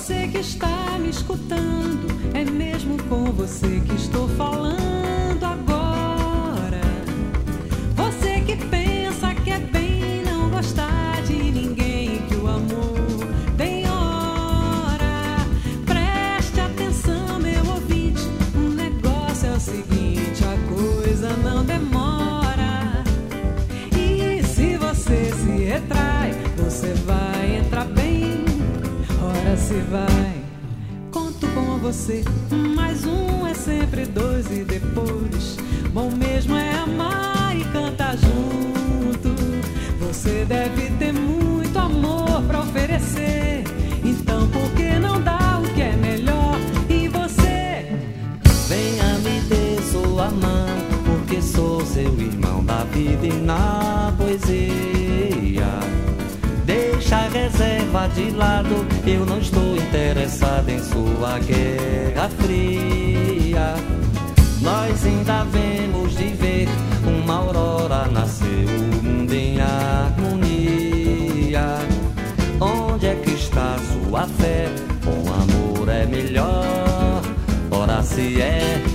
Você que está me escutando, é mesmo com você que estou falando agora. Você que pensa que é bem não gostar de ninguém, que o amor tem hora. Preste atenção, meu ouvinte, o negócio é o seguinte, a coisa não demora. E se você se retrai, você vai entrar bem. Ora se vai, conto com você. Mais um é sempre dois e depois bom mesmo é amar e cantar junto. Você deve ter muito amor pra oferecer, então por que não dá o que é melhor? E você? Venha me dê sua mão, porque sou seu irmão da vida e na poesia. Deixa a reserva de lado, eu não estou interessado em sua guerra fria. Nós ainda vemos de ver uma aurora nascer, o mundo em harmonia. Onde é que está sua fé? Com amor é melhor. Ora se é